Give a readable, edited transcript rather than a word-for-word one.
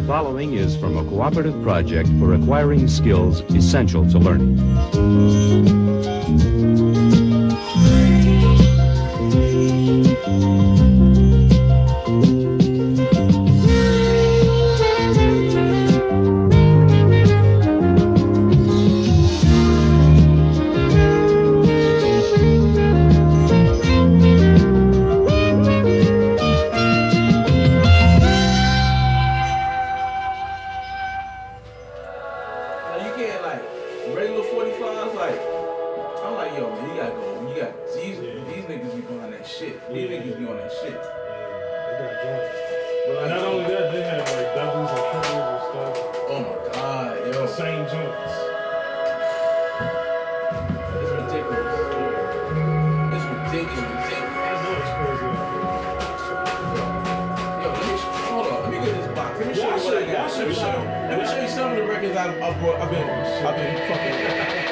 following is from a cooperative project for acquiring skills essential to learning. Regular 45s, like, I'm like, yo, man, you gotta go. These niggas be on that shit. These niggas be on that shit. Yeah, they got joints. But like, not only that, they have like doubles and triples and stuff. Oh my god, yo. The same joints. It's ridiculous. It's ridiculous. I know it's crazy. Yo, hold on. Let me get this box. Let me show you what I got. Let me show you some of the records I've been fucking.